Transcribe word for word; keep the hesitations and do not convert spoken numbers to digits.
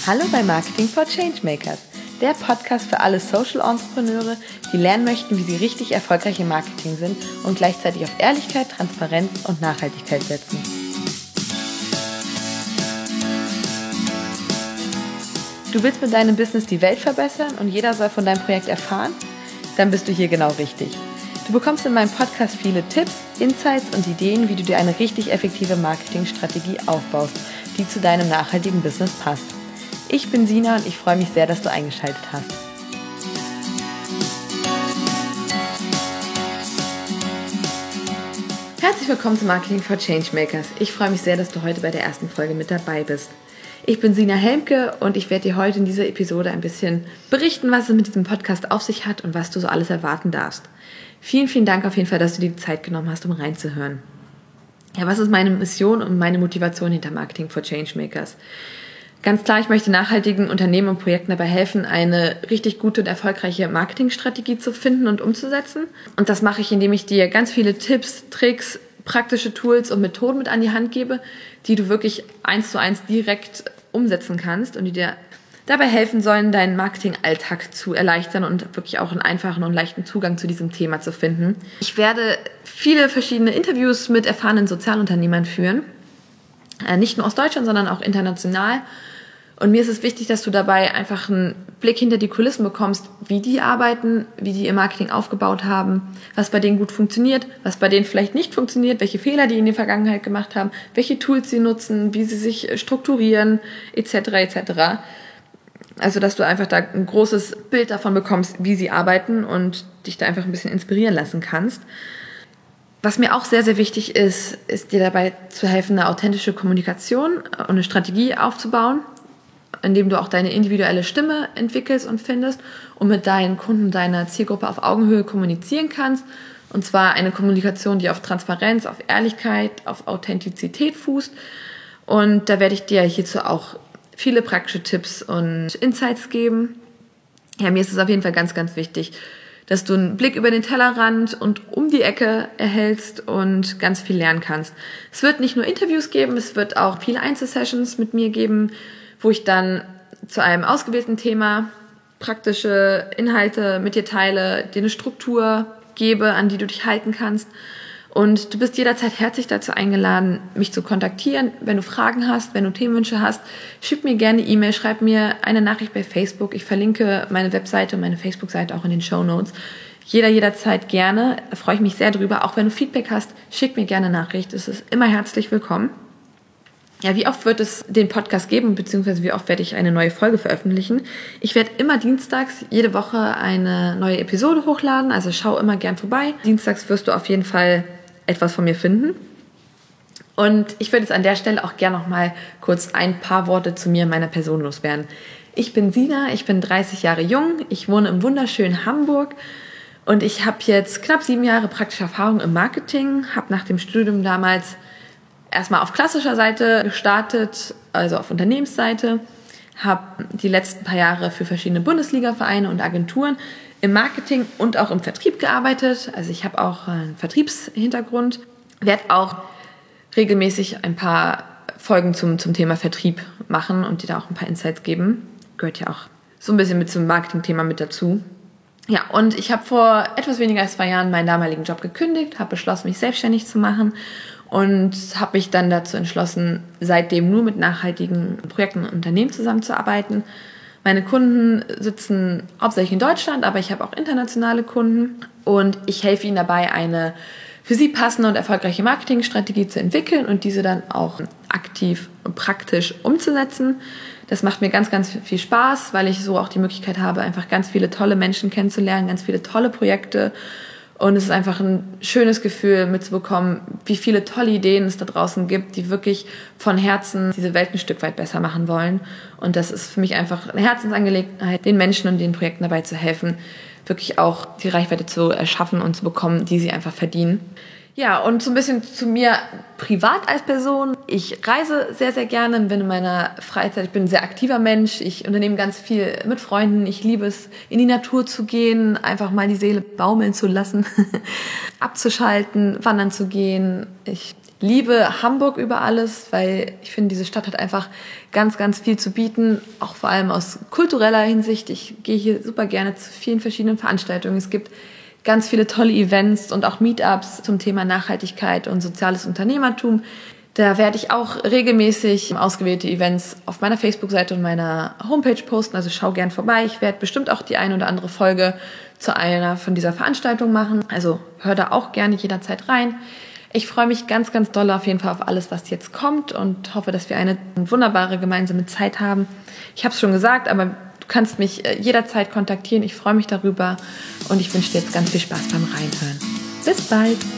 Hallo bei Marketing for Changemakers, der Podcast für alle Social Entrepreneure, die lernen möchten, wie sie richtig erfolgreich im Marketing sind und gleichzeitig auf Ehrlichkeit, Transparenz und Nachhaltigkeit setzen. Du willst mit deinem Business die Welt verbessern und jeder soll von deinem Projekt erfahren? Dann bist du hier genau richtig. Du bekommst in meinem Podcast viele Tipps, Insights und Ideen, wie du dir eine richtig effektive Marketingstrategie aufbaust, die zu deinem nachhaltigen Business passt. Ich bin Sina und ich freue mich sehr, dass du eingeschaltet hast. Herzlich willkommen zu Marketing for Changemakers. Ich freue mich sehr, dass du heute bei der ersten Folge mit dabei bist. Ich bin Sina Helmke und ich werde dir heute in dieser Episode ein bisschen berichten, was es mit diesem Podcast auf sich hat und was du so alles erwarten darfst. Vielen, vielen Dank auf jeden Fall, dass du dir die Zeit genommen hast, um reinzuhören. Ja, was ist meine Mission und meine Motivation hinter Marketing for Changemakers? Ganz klar, ich möchte nachhaltigen Unternehmen und Projekten dabei helfen, eine richtig gute und erfolgreiche Marketingstrategie zu finden und umzusetzen. Und das mache ich, indem ich dir ganz viele Tipps, Tricks, praktische Tools und Methoden mit an die Hand gebe, die du wirklich eins zu eins direkt umsetzen kannst und die dir dabei helfen sollen, deinen Marketingalltag zu erleichtern und wirklich auch einen einfachen und leichten Zugang zu diesem Thema zu finden. Ich werde viele verschiedene Interviews mit erfahrenen Sozialunternehmern führen, nicht nur aus Deutschland, sondern auch international. Und mir ist es wichtig, dass du dabei einfach einen Blick hinter die Kulissen bekommst, wie die arbeiten, wie die ihr Marketing aufgebaut haben, was bei denen gut funktioniert, was bei denen vielleicht nicht funktioniert, welche Fehler die in der Vergangenheit gemacht haben, welche Tools sie nutzen, wie sie sich strukturieren, et cetera et cetera. Also, dass du einfach da ein großes Bild davon bekommst, wie sie arbeiten und dich da einfach ein bisschen inspirieren lassen kannst. Was mir auch sehr, sehr wichtig ist, ist dir dabei zu helfen, eine authentische Kommunikation und eine Strategie aufzubauen, indem du auch deine individuelle Stimme entwickelst und findest und mit deinen Kunden, deiner Zielgruppe auf Augenhöhe kommunizieren kannst. Und zwar eine Kommunikation, die auf Transparenz, auf Ehrlichkeit, auf Authentizität fußt. Und da werde ich dir hierzu auch viele praktische Tipps und Insights geben. Ja, mir ist es auf jeden Fall ganz, ganz wichtig, dass du einen Blick über den Tellerrand und um die Ecke erhältst und ganz viel lernen kannst. Es wird nicht nur Interviews geben, es wird auch viele Einzelsessions mit mir geben, wo ich dann zu einem ausgewählten Thema praktische Inhalte mit dir teile, dir eine Struktur gebe, an die du dich halten kannst. Und du bist jederzeit herzlich dazu eingeladen, mich zu kontaktieren. Wenn du Fragen hast, wenn du Themenwünsche hast, schick mir gerne eine E-Mail, schreib mir eine Nachricht bei Facebook. Ich verlinke meine Webseite und meine Facebook-Seite auch in den Shownotes. Jeder, jederzeit gerne. Da freue ich mich sehr drüber. Auch wenn du Feedback hast, schick mir gerne eine Nachricht. Es ist immer herzlich willkommen. Ja, wie oft wird es den Podcast geben, beziehungsweise wie oft werde ich eine neue Folge veröffentlichen? Ich werde immer dienstags jede Woche eine neue Episode hochladen, also schau immer gern vorbei. Dienstags wirst du auf jeden Fall etwas von mir finden. Und ich würde jetzt an der Stelle auch gerne noch mal kurz ein paar Worte zu mir und meiner Person loswerden. Ich bin Sina, ich bin dreißig Jahre jung, ich wohne im wunderschönen Hamburg und ich habe jetzt knapp sieben Jahre praktische Erfahrung im Marketing, habe nach dem Studium damals erstmal auf klassischer Seite gestartet, also auf Unternehmensseite, habe die letzten paar Jahre für verschiedene Bundesliga-Vereine und Agenturen im Marketing und auch im Vertrieb gearbeitet. Also ich habe auch einen Vertriebshintergrund, werde auch regelmäßig ein paar Folgen zum, zum Thema Vertrieb machen und dir da auch ein paar Insights geben. Gehört ja auch so ein bisschen mit zum Marketing-Thema mit dazu. Ja, und ich habe vor etwas weniger als zwei Jahren meinen damaligen Job gekündigt, habe beschlossen, mich selbstständig zu machen und habe mich dann dazu entschlossen, seitdem nur mit nachhaltigen Projekten und Unternehmen zusammenzuarbeiten. Meine Kunden sitzen hauptsächlich in Deutschland, aber ich habe auch internationale Kunden und ich helfe ihnen dabei, eine für sie passende und erfolgreiche Marketingstrategie zu entwickeln und diese dann auch aktiv und praktisch umzusetzen. Das macht mir ganz, ganz viel Spaß, weil ich so auch die Möglichkeit habe, einfach ganz viele tolle Menschen kennenzulernen, ganz viele tolle Projekte. Und es ist einfach ein schönes Gefühl mitzubekommen, wie viele tolle Ideen es da draußen gibt, die wirklich von Herzen diese Welt ein Stück weit besser machen wollen. Und das ist für mich einfach eine Herzensangelegenheit, den Menschen und den Projekten dabei zu helfen, wirklich auch die Reichweite zu erschaffen und zu bekommen, die sie einfach verdienen. Ja, und so ein bisschen zu mir privat als Person. Ich reise sehr, sehr gerne, bin in meiner Freizeit, ich bin ein sehr aktiver Mensch. Ich unternehme ganz viel mit Freunden. Ich liebe es, in die Natur zu gehen, einfach mal die Seele baumeln zu lassen, abzuschalten, wandern zu gehen. Ich liebe Hamburg über alles, weil ich finde, diese Stadt hat einfach ganz, ganz viel zu bieten, auch vor allem aus kultureller Hinsicht. Ich gehe hier super gerne zu vielen verschiedenen Veranstaltungen. Es gibt ganz viele tolle Events und auch Meetups zum Thema Nachhaltigkeit und soziales Unternehmertum. Da werde ich auch regelmäßig ausgewählte Events auf meiner Facebook-Seite und meiner Homepage posten. Also schau gern vorbei. Ich werde bestimmt auch die eine oder andere Folge zu einer von dieser Veranstaltung machen. Also hör da auch gerne jederzeit rein. Ich freue mich ganz, ganz doll auf jeden Fall auf alles, was jetzt kommt und hoffe, dass wir eine wunderbare gemeinsame Zeit haben. Ich habe es schon gesagt, aber du kannst mich jederzeit kontaktieren. Ich freue mich darüber und ich wünsche dir jetzt ganz viel Spaß beim Reinhören. Bis bald!